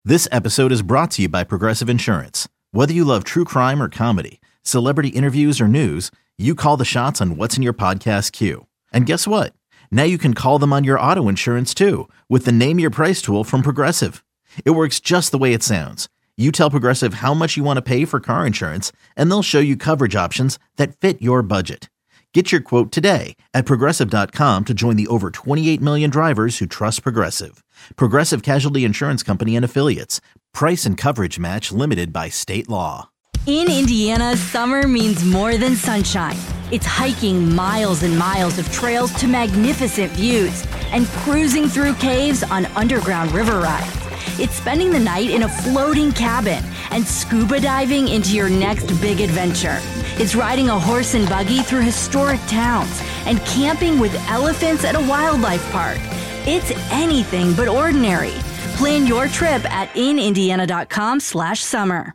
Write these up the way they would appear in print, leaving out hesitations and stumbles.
This episode is brought to you by Progressive Insurance. Whether you love true crime or comedy, celebrity interviews or news, you call the shots on what's in your podcast queue. And guess what? Now you can call them on your auto insurance too with the Name Your Price tool from Progressive. It works just the way it sounds. You tell Progressive how much you want to pay for car insurance, and they'll show you coverage options that fit your budget. Get your quote today at Progressive.com to join the over 28 million drivers who trust Progressive. Progressive Casualty Insurance Company and Affiliates. Price and coverage match limited by state law. In Indiana, summer means more than sunshine. It's hiking miles and miles of trails to magnificent views and cruising through caves on underground river rides. It's spending the night in a floating cabin and scuba diving into your next big adventure. It's riding a horse and buggy through historic towns and camping with elephants at a wildlife park. It's anything but ordinary. Plan your trip at inindiana.com/summer.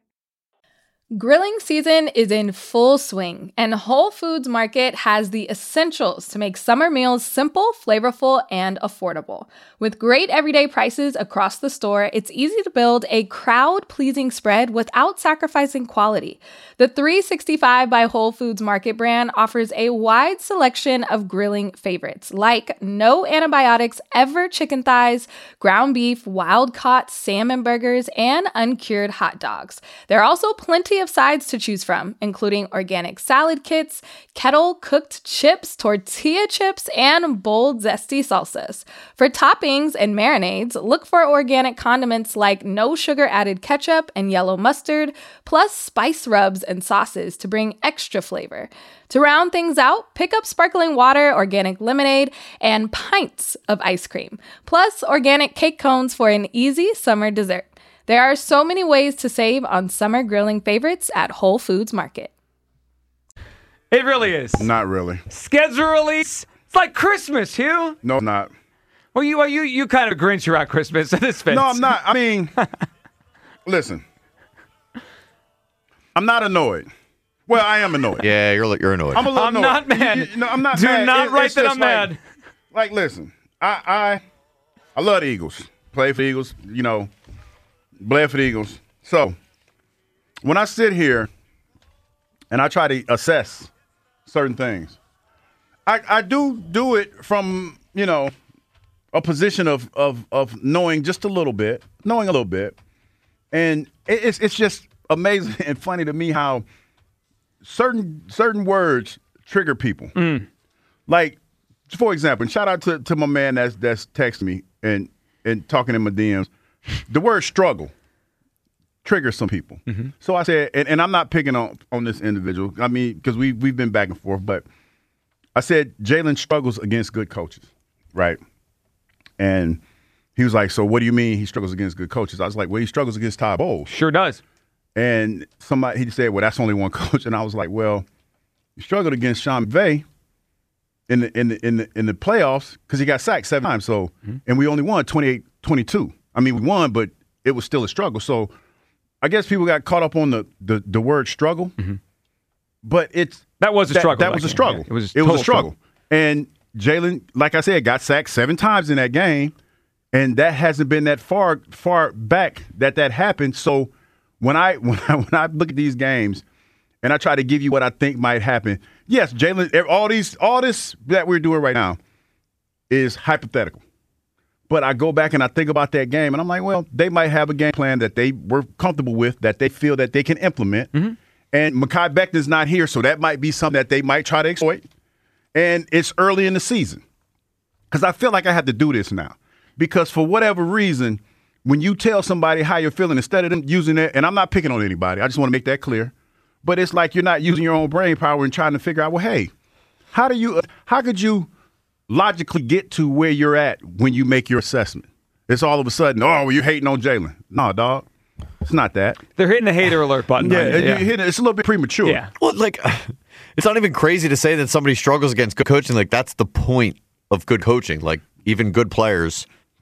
Grilling season is in full swing, and Whole Foods Market has the essentials to make summer meals simple, flavorful, and affordable. With great everyday prices across the store, it's easy to build a crowd-pleasing spread without sacrificing quality. The 365 by Whole Foods Market brand offers a wide selection of grilling favorites, like no antibiotics ever chicken thighs, ground beef, wild-caught salmon burgers, and uncured hot dogs. There are also plenty of sides to choose from, including organic salad kits, kettle-cooked chips, tortilla chips, and bold, zesty salsas. For toppings and marinades, look for organic condiments like no sugar-added ketchup and yellow mustard, plus spice rubs and sauces to bring extra flavor. To round things out, pick up sparkling water, organic lemonade, and pints of ice cream, plus organic cake cones for an easy summer dessert. There are so many ways to save on summer grilling favorites at Whole Foods Market. It really is. Not really. Schedule release. It's like Christmas, Hugh. No, not. Well, you kind of Grinch around Christmas. This fits. No, I'm not. I mean, listen. I'm not annoyed. Well, I am annoyed. Yeah, you're annoyed. I'm a little annoyed. Not mad. No, I'm not Do mad. not write that I'm like, mad. Like, listen, I love the Eagles. Play for the Eagles, bled for the Eagles. So when I sit here and I try to assess certain things, I do it from, a position of knowing just a little bit, And it's just amazing and funny to me how certain words trigger people. Like, for example, and shout out to my man that's texting me and talking in my DMs. The word struggle triggers some people. Mm-hmm. So I said, and I'm not picking on this individual. I mean, because we've been back and forth, but I said Jalen struggles against good coaches, right? And he was like, so what do you mean he struggles against good coaches? I was like, well, he struggles against Todd Bowles. Sure does. And he said, well, that's only one coach. And I was like, well, he struggled against Sean McVay in the playoffs because he got sacked 7 times. So, and we only won 28-22. I mean, we won, but it was still a struggle. So I guess people got caught up on the word struggle. Mm-hmm. But that was a struggle. That was a struggle. Yeah, it was a struggle. And Jalen, like I said, got sacked 7 times in that game. And that hasn't been that far back that happened. So when I look at these games and I try to give you what I think might happen, yes, Jalen, all this that we're doing right now is hypothetical. But I go back and I think about that game, and I'm like, well, they might have a game plan that they were comfortable with, that they feel that they can implement. Mm-hmm. And Mekhi Becton's not here, so that might be something that they might try to exploit. And it's early in the season. Because I feel like I have to do this now. Because for whatever reason, when you tell somebody how you're feeling, instead of them using it, and I'm not picking on anybody, I just want to make that clear, but it's like you're not using your own brain power and trying to figure out, well, hey, how could you logically get to where you're at when you make your assessment? It's all of a sudden, well, you're hating on Jalen. No, dog. It's not that. They're hitting the hater alert button. Yeah, it's a little bit premature. Yeah. Well, it's not even crazy to say that somebody struggles against good coaching. Like, that's the point of good coaching. Like, even good players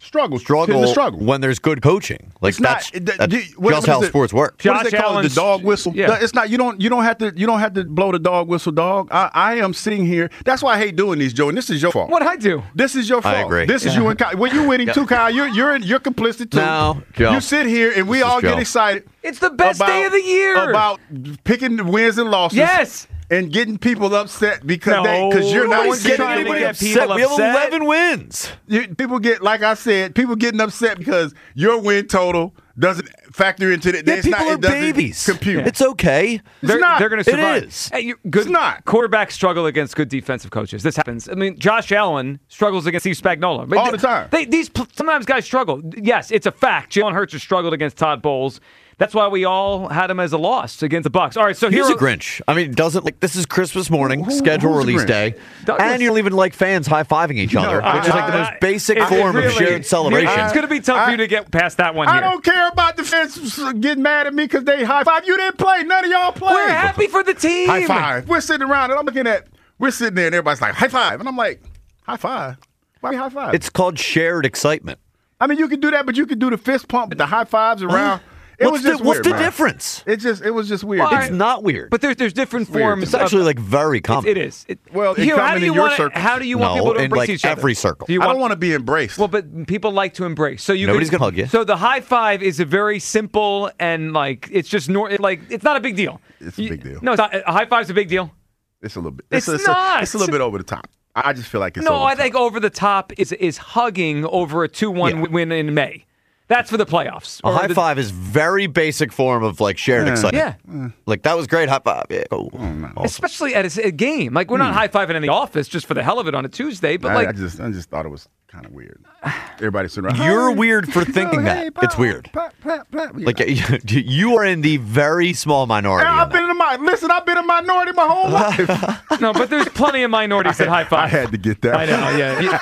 Struggle in the struggle. when there's good coaching. Like It's not- that's what just is how it? sports work. What Josh do they call it? The Allen's- dog whistle. Yeah. It's not. You don't have to blow the dog whistle, dog. I am sitting here. That's why I hate doing these, Joe. And this is your fault. What'd I do? This is your fault. agree. This is you and Kyle. Well, you're winning too, Kyle. You're complicit too. No, Joe. You sit here and we This is all get Joe. excited. It's the best day of the year. About picking the wins and losses. Yes. And getting people upset because No, you're not nobody's getting trying to anybody get upset. people We have upset. 11 wins. People get, like I said, people getting upset because your win total doesn't factor into the. Yeah, people are babies. Compute. It's okay. They're not. going to survive. It is. Hey, good It's not. Quarterbacks struggle against good defensive coaches. This happens. I mean, Josh Allen struggles against Steve Spagnuolo. All the time. Sometimes guys struggle. Yes, it's a fact. Jalen Hurts has struggled against Todd Bowles. That's why we all had him as a loss against the Bucs. All right, so He's a Grinch. I mean, this is Christmas morning, schedule who's a release Grinch? day, Douglas. and you don't even like fans high-fiving each other, which is like the most basic form of shared celebration. It's going to be tough for you to get past that one here. I don't care about the fans getting mad at me because they high five. You didn't play. None of y'all played. We're happy for the team. High five. We're sitting around and we're sitting there and everybody's like, high five. And I'm like, high five? Why high five? It's called shared excitement. I mean, you can do that, but you can do the fist pump, the high fives around. What's the man. difference? It was just weird. Well, It's not weird. But there's different weird. forms. It's actually like very common. It is. Well, it Here, common in your circle. How do you want No, people to in, embrace like, each other? every circle. Do you I want, don't want to be embraced. well, but people like to embrace. So Nobody's gonna hug you. So the high five is a very simple and like it's just it's not a big deal. It's a big deal. No, it's not. A high five's a big deal. It's a little bit. It's It's not. a little bit over the top. I just feel like it's No, over I the top. think over the top is hugging over a 2-1 win in May. That's for the playoffs. A Or high the- five is very basic form of like shared excitement. Yeah. Like that was great. High five. Yeah, cool. Awesome. Especially at a game. Like we're not high fiving in the office just for the hell of it on a Tuesday, but I just thought it was kind of weird. Everybody sitting around. You're "Hey, weird for thinking hey, that. pop, It's weird. pop, pop, pop." Yeah. Like you are in the very small minority. I've in been that. I've been a minority my whole life. no, but there's plenty of minorities that high five. I had to get that. I know, yeah.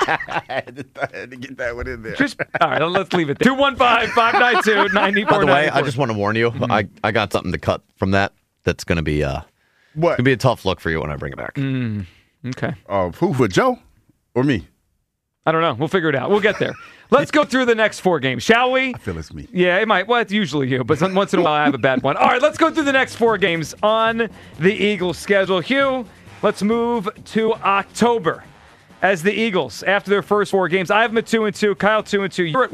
I had to get that one in there. Just all right, let's leave it there. 215-592-9494. By the way, I just want to warn you. I got something to cut from that. That's going to be What? gonna be a tough look for you when I bring it back. Okay. Who for Joe or me? I don't know. We'll figure it out. We'll get there. Let's go through the next 4 games, shall we? I feel it's me. Yeah, it might. Well, it's usually you, but once in a while I have a bad one. All right, let's go through the next 4 games on the Eagles' schedule. Hugh, let's move to October. As the Eagles, after their first 4 games, I have them at 2-2. Kyle 2-2. You're at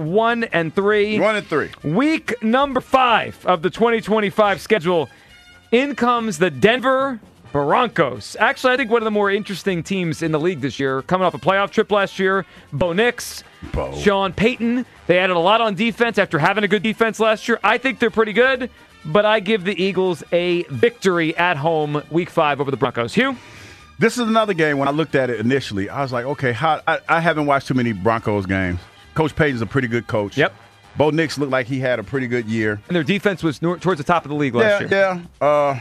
1-3. 1-3. Week number 5 of the 2025 schedule. In comes the Denver Broncos. Actually, I think one of the more interesting teams in the league this year. Coming off a playoff trip last year. Bo Nix, Sean Payton. They added a lot on defense after having a good defense last year. I think they're pretty good, but I give the Eagles a victory at home week 5 over the Broncos. Hugh? This is another game. When I looked at it initially, I was like, okay, I haven't watched too many Broncos games. Coach Payton's a pretty good coach. Yep. Bo Nix looked like he had a pretty good year. And their defense was towards the top of the league last year. Yeah.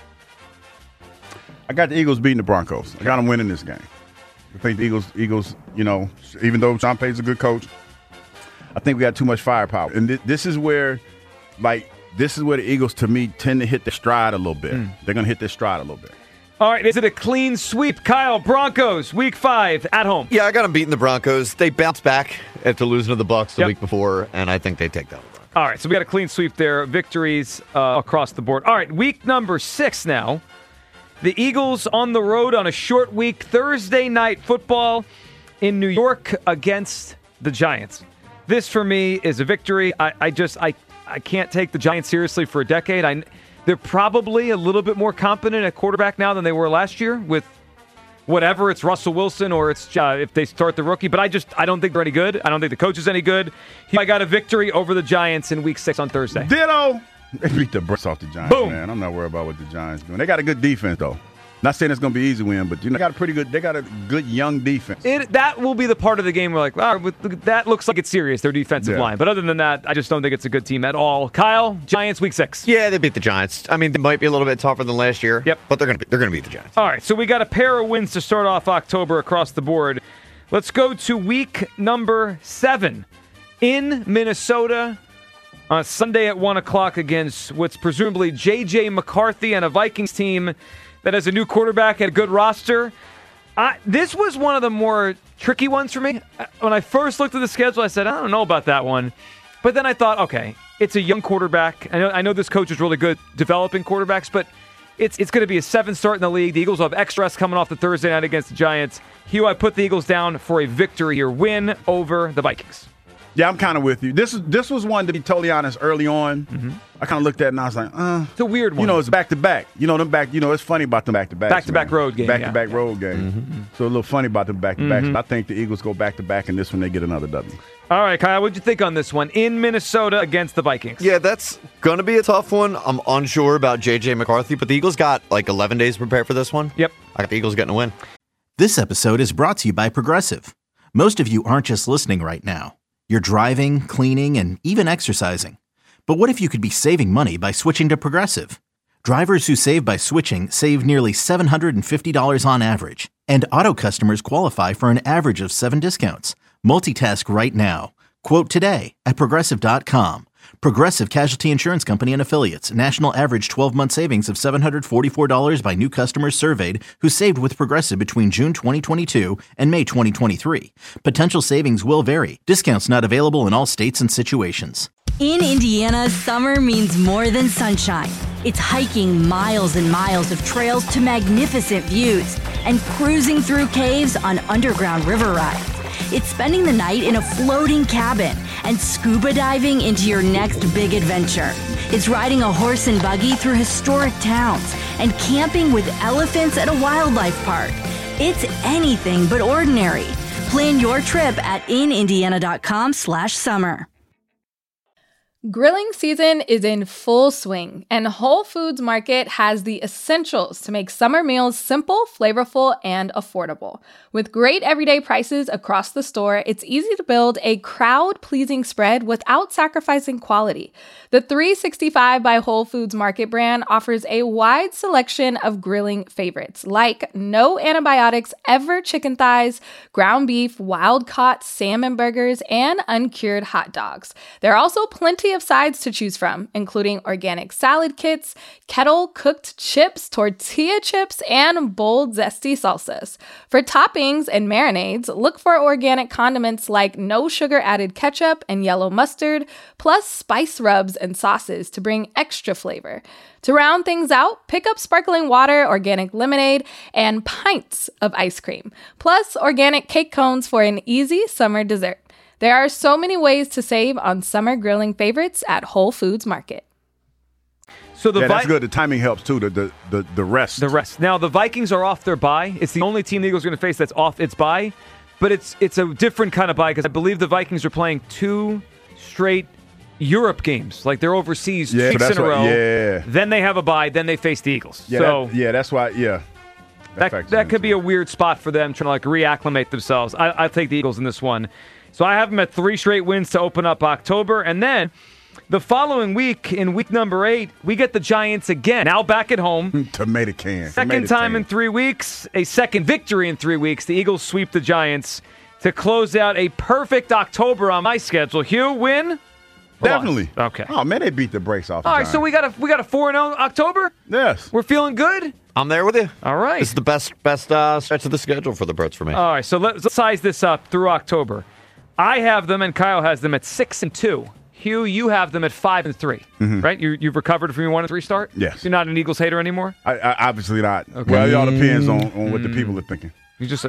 I got the Eagles beating the Broncos. I got them winning this game. I think the Eagles, even though Sean Payton's a good coach, I think we got too much firepower. And this is where the Eagles, to me, tend to hit the stride a little bit. They're going to hit their stride a little bit. All right, is it a clean sweep? Kyle, Broncos, week 5 at home. Yeah, I got them beating the Broncos. They bounced back after losing to the Bucs the week before, and I think they take that one. All right, so we got a clean sweep there. Victories across the board. All right, week number 6 now. The Eagles on the road on a short week, Thursday night football in New York against the Giants. This, for me, is a victory. I can't take the Giants seriously for a decade. They're probably a little bit more competent at quarterback now than they were last year with whatever. It's Russell Wilson or it's if they start the rookie. But I don't think they're any good. I don't think the coach is any good. I got a victory over the Giants in week 6 on Thursday. Ditto. They beat the brakes off the Giants, Boom. man. I'm not worried about what the Giants doing. They got a good defense, though. Not saying it's going to be an easy win, but they got a good young defense. That will be the part of the game where that looks like it's serious, their defensive Yeah. line. But other than that, I just don't think it's a good team at all. Kyle, Giants week 6. Yeah, they beat the Giants. I mean, they might be a little bit tougher than last year. Yep. But they're gonna beat the Giants. All right, so we got a pair of wins to start off October across the board. Let's go to week number 7 in Minnesota on Sunday at 1 o'clock against what's presumably J.J. McCarthy and a Vikings team that has a new quarterback and a good roster. This was one of the more tricky ones for me. When I first looked at the schedule, I said, I don't know about that one. But then I thought, okay, it's a young quarterback. I know this coach is really good developing quarterbacks, but it's going to be a 7th start in the league. The Eagles will have extra rest coming off the Thursday night against the Giants. Hugh, I put the Eagles down for a victory here, win over the Vikings. Yeah, I'm kind of with you. This was one, to be totally honest, early on. Mm-hmm. I kind of looked at it and I was like, It's a weird one. You know, it's back-to-back. It's funny about them back-to-backs. Back-to-back road game. Back-to-back road game. Mm-hmm. So a little funny about them back-to-backs. I think the Eagles go back-to-back, and this one they get another W. All right, Kyle, what'd you think on this one? In Minnesota against the Vikings. Yeah, that's going to be a tough one. I'm unsure about J.J. McCarthy, but the Eagles got like 11 days to prepare for this one. Yep. I got the Eagles getting a win. This episode is brought to you by Progressive. Most of you aren't just listening right now. You're driving, cleaning, and even exercising. But what if you could be saving money by switching to Progressive? Drivers who save by switching save nearly $750 on average. And auto customers qualify for an average of 7 discounts. Multitask right now. Quote today at Progressive.com. Progressive Casualty Insurance Company and Affiliates. National average 12-month savings of $744 by new customers surveyed who saved with Progressive between June 2022 and May 2023. Potential savings will vary. Discounts not available in all states and situations. In Indiana, summer means more than sunshine. It's hiking miles and miles of trails to magnificent views and cruising through caves on underground river rides. It's spending the night in a floating cabin and scuba diving into your next big adventure. It's riding a horse and buggy through historic towns and camping with elephants at a wildlife park. It's anything but ordinary. Plan your trip at inindiana.com/summer. Grilling season is in full swing, and Whole Foods Market has the essentials to make summer meals simple, flavorful, and affordable. With great everyday prices across the store, it's easy to build a crowd-pleasing spread without sacrificing quality. The 365 by Whole Foods Market brand offers a wide selection of grilling favorites, like no antibiotics ever chicken thighs, ground beef, wild-caught salmon burgers, and uncured hot dogs. There are also plenty of sides to choose from, including organic salad kits, kettle-cooked chips, tortilla chips, and bold, zesty salsas. For toppings and marinades, look for organic condiments like no sugar-added ketchup and yellow mustard, plus spice rubs and sauces to bring extra flavor. To round things out, pick up sparkling water, organic lemonade, and pints of ice cream, plus organic cake cones for an easy summer dessert. There are so many ways to save on summer grilling favorites at Whole Foods Market. So that's good. The timing helps too. The rest. The rest. Now the Vikings are off their bye. It's the only team the Eagles are going to face that's off its bye, but it's a different kind of bye because I believe the Vikings are playing 2 straight Europe games. Like they're overseas 2 weeks in a row. Yeah. Then they have a bye. Then they face the Eagles. Yeah. That's why. Yeah. That could be a weird spot for them trying to reacclimate themselves. I take the Eagles in this one. So I have them at 3 straight wins to open up October. And then the following week, in week number 8, we get the Giants again. Now back at home. Tomato can. Second time in 3 weeks. A second victory in 3 weeks. The Eagles sweep the Giants to close out a perfect October on my schedule. Hugh, win? Definitely. Okay. Oh, man, they beat the brakes off the All right, Giants. so we got a 4-0 October? Yes. We're feeling good? I'm there with you. All right. This is the best stretch of the schedule for the Brits for me. All right, so let's size this up through October. I have them, and Kyle has them at 6-2. Hugh, you have them at 5-3, right? You've recovered from your 1-3 start. Yes. You're not an Eagles hater anymore. I obviously not. Okay. Well, it all depends on what the people are thinking. You just. I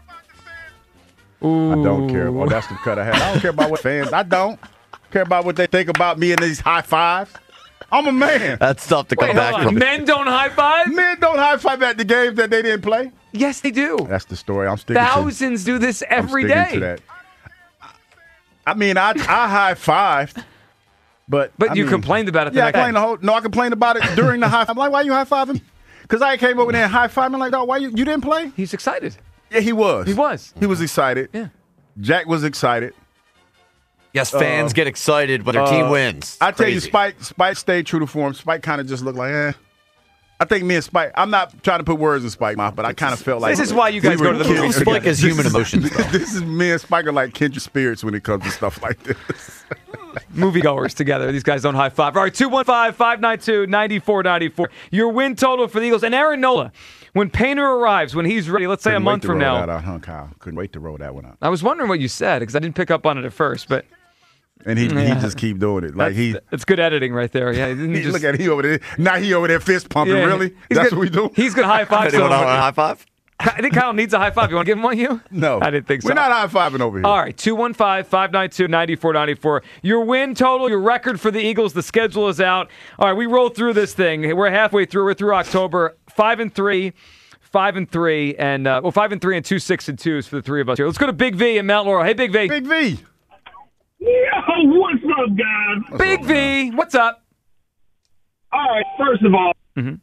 don't care. Well, that's the cut I had. I don't care about what fans. I don't care about what they think about me and these high fives. I'm a man. That's tough to come Wait, back hold on. from. Men don't high five? Men don't high five at the games that they didn't play. Yes, they do. That's the story. I'm sticking Thousands do this every I'm sticking day. to that. I mean, I high fived, but you complained about it. Yeah, I complained about it during the high five. I'm like, why you high fiving? Because I came over there and high fived. I'm like, dog, why you didn't play? He's excited. Yeah, he was. He was. He was excited. Yeah. Jack was excited. Yes, fans get excited when their team wins. I tell you, Crazy. Spike stayed true to form. Spike kind of just looked like, I think me and Spike, I'm not trying to put words in Spike's mouth, but I kind of felt like. This is why you guys go to the movies. Spike has human emotions, though. This is me and Spike are like kindred spirits when it comes to stuff like this. Moviegoers together. These guys don't high five. All right, 215-592-9494. Your win total for the Eagles. And Aaron Nola When Painter arrives, when he's ready, let's say a month from now. Couldn't wait to roll that one out. I was wondering what you said because I didn't pick up on it at first, but. And he just keep doing it. Like it's good editing right there. Yeah, look at he over there. Now he over there fist pumping. Yeah, really? That's what we do. He's gonna high five. Anyone want a high five? I think Kyle needs a high five. You want to give him one, you? No, I didn't think so. We're not high fiving over here. All right, 215-592-9494. Your win total, your record for the Eagles. The schedule is out. All right, we rolled through this thing. We're halfway through. We're through October. 5-3. 5-3, and 5-3 and 2-6-2 is for the three of us here. Let's go to Big V in Mount Laurel. Hey, Big V. Big V. Yo, what's up, guys? Big V, what's up? All right, first of all,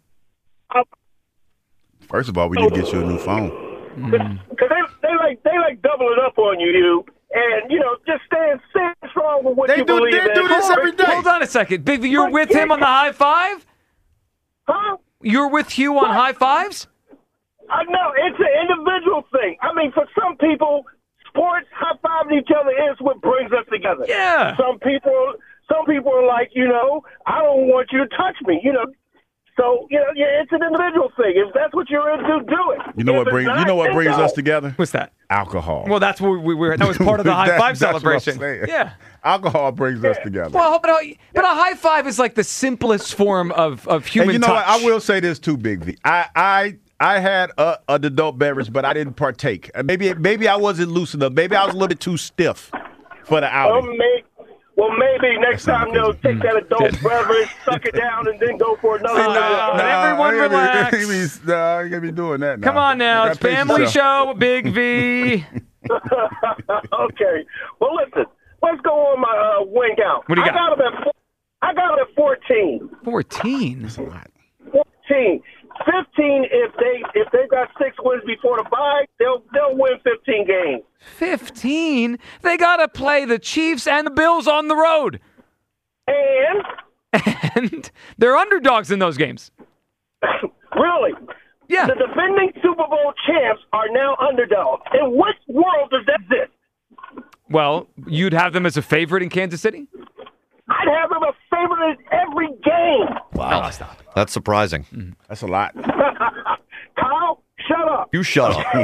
we need to get you a new phone. Because they like doubling up on you, and just stand strong with what you believe in. They do this every day. Hold on a second, Big V. You're with him on the high five? Huh? You're with Hugh on high fives? No, it's an individual thing. I mean, for some people, sports high-fiving each other is what brings us together. Yeah. Some people are like, I don't want you to touch me, So, it's an individual thing. If that's what you're into, do it. You know what brings us together? What's that? Alcohol. Well, that's what we were. That was part of the high five celebration. Yeah. Alcohol brings us together. Well, but a high five is like the simplest form of human and touch. What? I will say this too, Big V. I had an adult beverage, but I didn't partake. Maybe I wasn't loose enough. Maybe I was a little bit too stiff for the outing. Well, maybe next time they'll take that adult beverage, suck it down, and then go for another. Everyone relax. You can't be doing that now. Come on now. It's family show, Big V. Okay. Well, listen. Let's go on my win count. What do you got? I got it at 14. 14? That's a lot. 14. 15 if they got 6 wins before the bye, they'll win 15 games. 15? They got to play the Chiefs and the Bills on the road. And they're underdogs in those games. Really? Yeah. The defending Super Bowl champs are now underdogs. In what world does that exist? Well, you'd have them as a favorite in Kansas City? I'd have them a favorite in every game. Wow. That's surprising. That's a lot. Kyle, shut up. You shut up.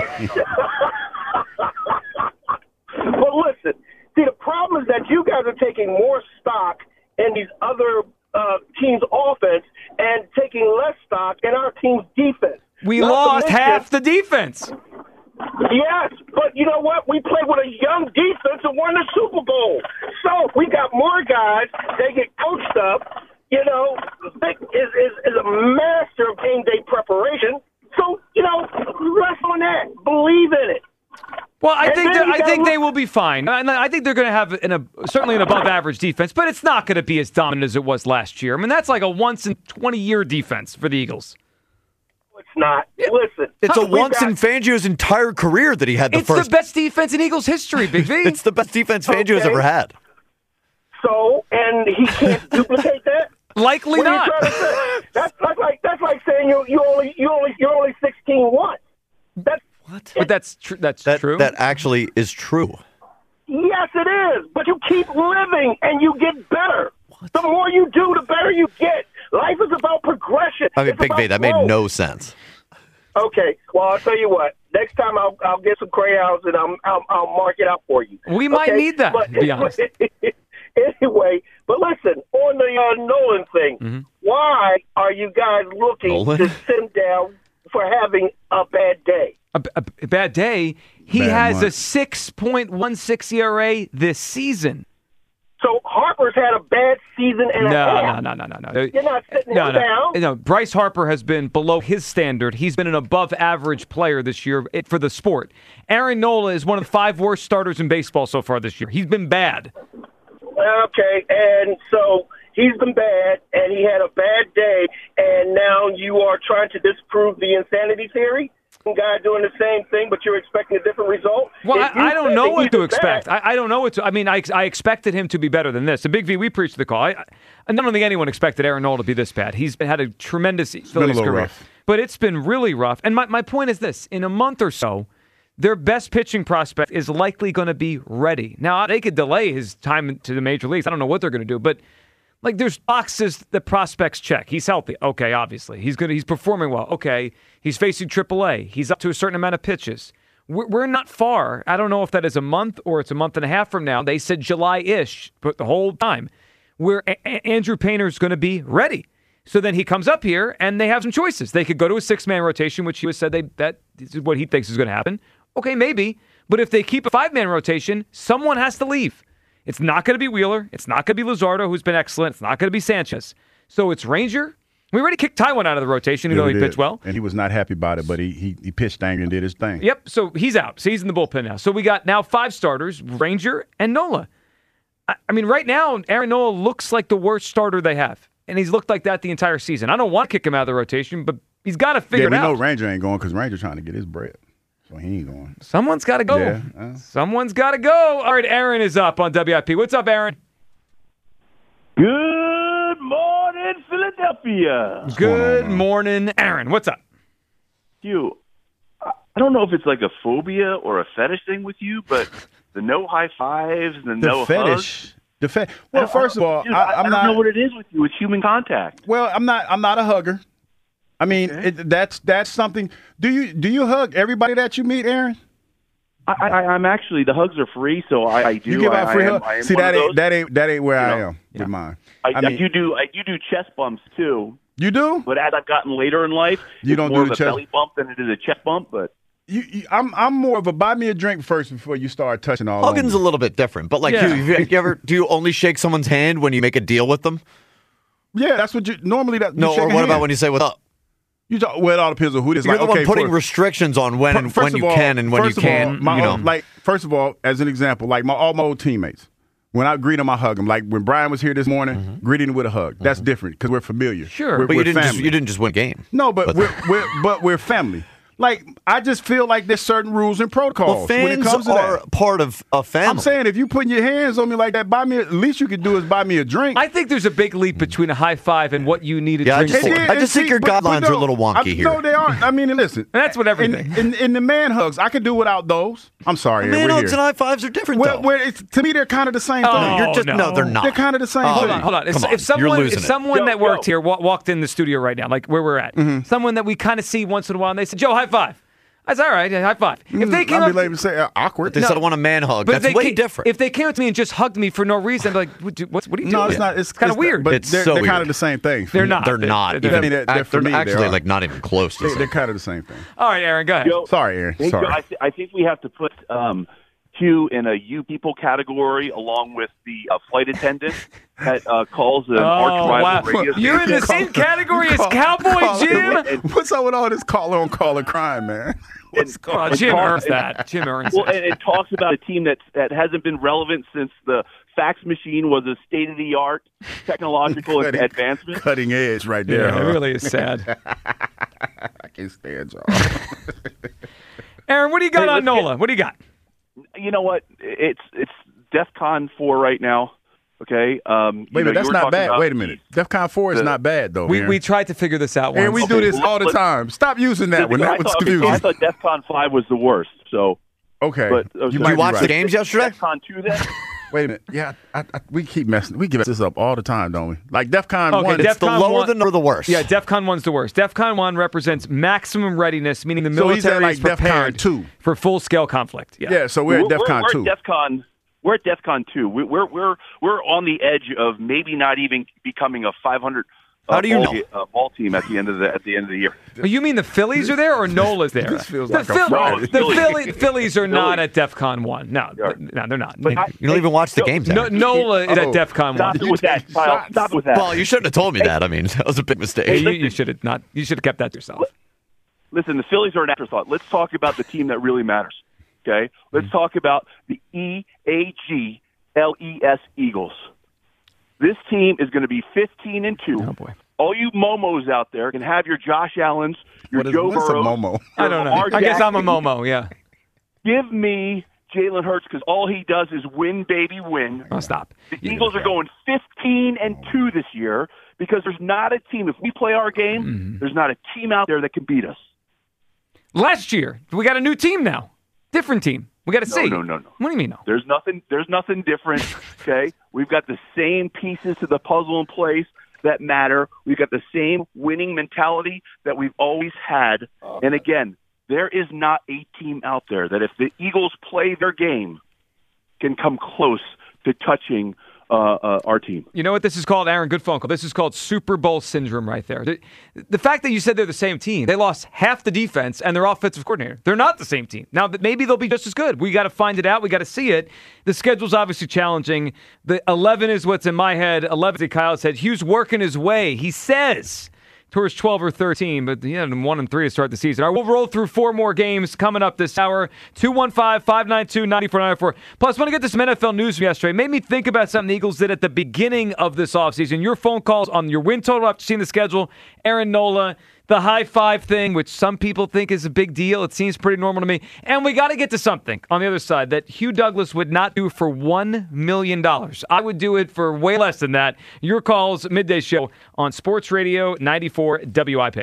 Well, listen. See, the problem is that you guys are taking more stock in these other teams' offense and taking less stock in our team's defense. We lost half the defense. Yes, but you know what? We played with a young defense and won the Super Bowl. So we got more guys. They get coached up. Vic is a master of game day preparation. So, rest on that. Believe in it. Well, I think they will be fine. I think they're going to have certainly an above-average defense, but it's not going to be as dominant as it was last year. I mean, that's like a once-in-20-year defense for the Eagles. It's not. Listen. It's a once in Fangio's entire career that he had It's the best defense in Eagles history, Big V. It's the best defense Fangio's ever had. So, and he can't duplicate that? Likely not. That's like saying you're only 16-1. That's what? But that's true. That's true. That actually is true. Yes, it is. But you keep living and you get better. What? The more you do, the better you get. Life is about progression. I mean, Big V, that made no sense. Okay. Well, I'll tell you what. Next time I'll get some crayons and I'll mark it out for you. We might need that. To be honest. Anyway, but listen, on the Nolan thing, why are you guys looking to sit him down for having a bad day? A bad day? He has a 6.16 ERA this season. So Harper's had a bad season and a half. No. You're not sitting him down. No, Bryce Harper has been below his standard. He's been an above-average player this year for the sport. Aaron Nola is one of the 5 worst starters in baseball so far this year. He's been bad. Okay, and so he's been bad, and he had a bad day, and now you are trying to disprove the insanity theory? Some guy doing the same thing, but you're expecting a different result? Well, I don't know what to expect. I don't know what to. I mean, I expected him to be better than this. And Big V, we preached the call. I don't think anyone expected Aaron Nola to be this bad. He's had a tremendous Phillies career. Rough. But it's been really rough. And my point is this. In a month or so, their best pitching prospect is likely going to be ready. Now, they could delay his time to the major leagues. I don't know what they're going to do. But Like there's boxes that prospects check. He's healthy. Okay, obviously. He's performing well. Okay. He's facing AAA. He's up to a certain amount of pitches. We're not far. I don't know if that is a month or it's a month and a half from now. They said July-ish, but the whole time where Andrew Painter's going to be ready. So then he comes up here and they have some choices. They could go to a 6-man rotation, which he has said that is what he thinks is going to happen. Okay, maybe. But if they keep a 5-man rotation, someone has to leave. It's not going to be Wheeler. It's not going to be Luzardo, who's been excellent. It's not going to be Sanchez. So it's Ranger. We already kicked Taiwan out of the rotation, even though he pitched well. And he was not happy about it, but he pitched angry and did his thing. Yep, so he's out. So he's in the bullpen now. So we got now 5 starters, Ranger and Nola. I mean, right now, Aaron Nola looks like the worst starter they have. And he's looked like that the entire season. I don't want to kick him out of the rotation, but he's got to figure it out. We know Ranger ain't going because Ranger's trying to get his bread. So he ain't going. Someone's got to go. Yeah, Someone's got to go. All right, Aaron is up on WIP. What's up, Aaron? Good morning, Philadelphia. Good morning, Aaron. What's up? You, I don't know if it's like a phobia or a fetish thing with you, but the no high fives and no hugs. Well, first of all, I don't know what it is with you. It's human contact. Well, I'm not a hugger. I mean, Okay. that's something. Do you hug everybody that you meet, Aaron? I'm actually, the hugs are free, so I do. You give out free hugs. See, that ain't where I am Yeah. with mine. I mean, do chest bumps too. You do? But as I've gotten later in life, You it's don't more do of the a chest- belly bump than it is a chest bump. But I'm more of a buy me a drink first before you start touching all. Hugging's a on me. little bit different, but like Yeah. do you only shake someone's hand when you make a deal with them? Yeah, that's what you normally. That No, or what about when you say what's up? you talk? Well, it all depends on who it is. You're like, the okay, one putting for- restrictions on when First you of all- can and when you first of all, can't. my You know, own- like first of all, as an example, like all my old teammates, when I greet them, I hug them. Like when Brian was here this morning, greeting him with a hug. That's different because we're familiar. Sure. we're, but we're you family. didn't just win a game. No, but we're family. Like I just feel like there's certain rules and protocols Well, when it fans comes to are that. part of a family. I'm saying if you putting your hands on me like that, buy me. At least you could do is buy me a drink. I think there's a big leap between a high five and what you need a Yeah, I drink just for. think- I just think your guidelines are a little wonky here. No, they aren't. I mean, listen. That's what everything. In the man hugs, I could do without those. I'm sorry, Aaron, Man we're hugs here. and high fives are different, though. To me, they're kind of the same Oh, thing. You're just no. they're not. They're kind of the same Oh, thing. Hold on. Come on, If someone, you're losing if it. someone Yo, that worked yo. here walked in the studio right now, like where we're at, someone that we kind of see once in a while, and they said, "Joe, high five." I said, "All right, high five." If they came I'd up, be like, say awkward. They said I want a man hug. but if That's they way came, different. If they came up to me and just hugged me for no reason, I'd be like, what are you doing? No, it's not. It's kind of weird. But It's they're so kind weird. of the same thing. for They're me. not. they're not. They're- even, I mean, for me, they actually are. like not even close to. They're kind of the same thing. All right, Aaron, go ahead. Joe, Sorry, Aaron. Hey, Sorry. Joe, I think we have to put Q in a you people category along with the flight attendant that calls an arch rival radio You're in the station. same category as Cowboy Jim? What's up with all this caller crime, man? What's going Oh, on? Jim talk- earns that. Jim earns Well, it. and it talks about a team that hasn't been relevant since the fax machine was a state-of-the-art technological advancement. Cutting edge right there. Yeah, it huh? really is sad. I can't stand y'all. Aaron, what do you got Hey, on let's Nola? What do you got? You know what? It's DEFCON 4 right now. Okay. Wait a minute, that's not bad. Wait a minute. DEFCON 4 is not bad, though. We Aaron. tried to figure this out Aaron, once. we do this Okay, all the but- time. Stop using that one. That was confusing. I thought DEFCON 5 was the worst. So, Okay. but you so might you be watch right. the games yesterday? DEFCON 2 then. Wait a minute. Yeah, we keep messing. We give this up all the time, don't we? Like DEFCON Okay, 1. Def- It's the DEFCON lower 1 or the worst. Yeah, DEFCON 1's the worst. DEFCON 1 represents maximum readiness, meaning the So he's at, military like, is prepared DEFCON 2. for full-scale conflict. yeah, so we're at DEFCON 2. We're at DEFCON 2. We're on the edge of maybe not even becoming a 500 How do you know? ball team at the end of the year. Oh, you mean the Phillies are there or Nola's there? This feels the like a Friday. Phillies are not at DEFCON 1. No, no, they're not. But You don't even watch the games. No, Aaron. Nola is at Oh. DEFCON 1. Stop it with that, Kyle. Stop with that. Well, you shouldn't have told me that. I mean, that was a big mistake. Hey, you should have not. You should have kept that to yourself. Listen, the Phillies are an afterthought. Let's talk about the team that really matters. Okay? Let's talk about the EAGLES Eagles. This team is going to be 15-2. Oh boy. All you momos out there can have your Josh Allens, your Joe What's a Burrow. Momo? I don't know. Lamar I guess I'm a Jackson. Momo. Yeah. Give me Jalen Hurts because all he does is win, baby, win. Oh, stop. The Eagles are going 15-2 this year because there's not a team. If we play our game, there's not a team out there that can beat us. Last year, we got a new team now. Different team. We got to see. No. What do you mean no? There's nothing different, okay? We've got the same pieces to the puzzle in place that matter. We've got the same winning mentality that we've always had. And again, there is not a team out there that if the Eagles play their game can come close to touching our team. You know what this is called, Aaron? Good phone call. This is called Super Bowl syndrome right there. The fact that you said they're the same team, they lost half the defense and their offensive coordinator. They're not the same team. Now, maybe they'll be just as good. We got to find it out. We got to see it. The schedule's obviously challenging. The 11 is what's in my head. 11, Kyle said, Hugh's working his way. He says towards 12 or 13, but he had 1 and 3 to start the season. All right, we'll roll through 4 more games coming up this hour. 215-592-9494. Plus, I want to get this some NFL news from yesterday. It made me think about something the Eagles did at the beginning of this offseason. Your phone calls on your win total after seeing the schedule. Aaron Nola, the high five thing, which some people think is a big deal. It seems pretty normal to me. And we got to get to something on the other side that Hugh Douglas would not do for $1 million. I would do it for way less than that. Your calls, midday show on Sports Radio 94 WIP.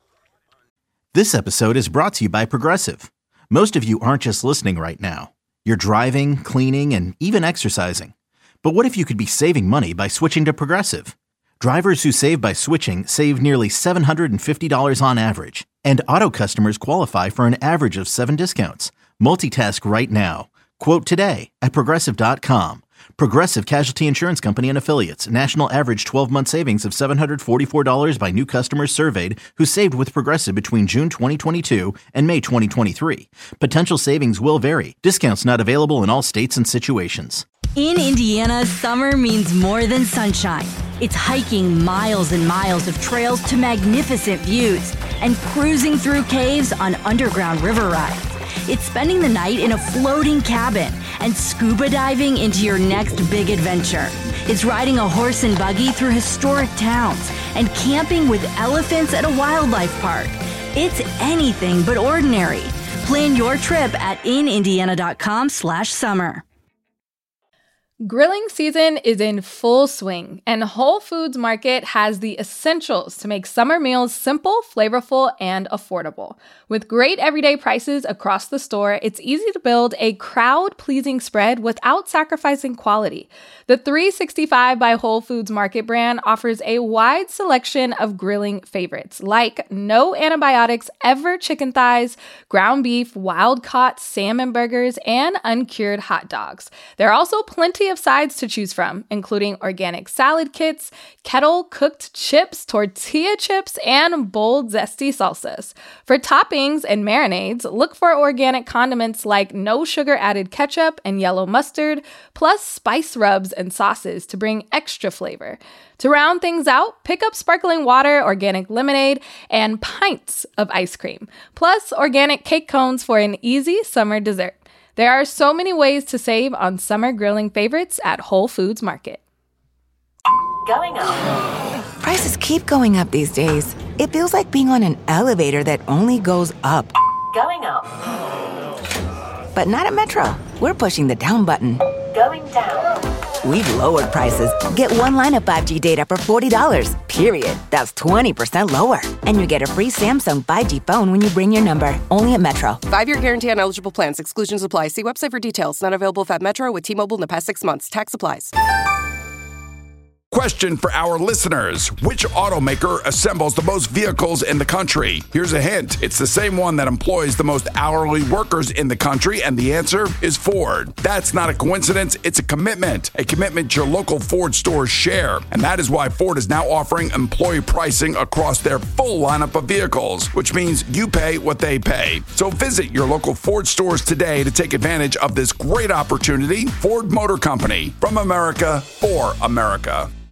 This episode is brought to you by Progressive. Most of you aren't just listening right now. You're driving, cleaning, and even exercising. But what if you could be saving money by switching to Progressive? Drivers who save by switching save nearly $750 on average, and auto customers qualify for an average of 7 discounts. Multitask right now. Quote today at Progressive.com. Progressive Casualty Insurance Company and Affiliates. National average 12-month savings of $744 by new customers surveyed who saved with Progressive between June 2022 and May 2023. Potential savings will vary. Discounts not available in all states and situations. In Indiana, summer means more than sunshine. It's hiking miles and miles of trails to magnificent views and cruising through caves on underground river rides. It's spending the night in a floating cabin and scuba diving into your next big adventure. It's riding a horse and buggy through historic towns and camping with elephants at a wildlife park. It's anything but ordinary. Plan your trip at inindiana.com/summer. Grilling season is in full swing, and Whole Foods Market has the essentials to make summer meals simple, flavorful, and affordable. With great everyday prices across the store, it's easy to build a crowd-pleasing spread without sacrificing quality. The 365 by Whole Foods Market brand offers a wide selection of grilling favorites, like no antibiotics ever chicken thighs, ground beef, wild-caught salmon burgers, and uncured hot dogs. There are also plenty of sides to choose from, including organic salad kits, kettle-cooked chips, tortilla chips, and bold, zesty salsas. For toppings and marinades, look for organic condiments like no sugar-added ketchup and yellow mustard, plus spice rubs and sauces to bring extra flavor. To round things out, pick up sparkling water, organic lemonade, and pints of ice cream, plus organic cake cones for an easy summer dessert. There are so many ways to save on summer grilling favorites at Whole Foods Market. Going up. Prices keep going up these days. It feels like being on an elevator that only goes up. Going up. But not at Metro. We're pushing the down button. Going down. We've lowered prices. Get one line of 5G data for $40, period. That's 20% lower. And you get a free Samsung 5G phone when you bring your number. Only at Metro. 5-year guarantee on eligible plans. Exclusions apply. See website for details. Not available at Metro with T-Mobile in the past 6 months. Tax applies. Question for our listeners. Which automaker assembles the most vehicles in the country? Here's a hint. It's the same one that employs the most hourly workers in the country, and the answer is Ford. That's not a coincidence. It's a commitment your local Ford stores share. And that is why Ford is now offering employee pricing across their full lineup of vehicles, which means you pay what they pay. So visit your local Ford stores today to take advantage of this great opportunity. Ford Motor Company, from America for America.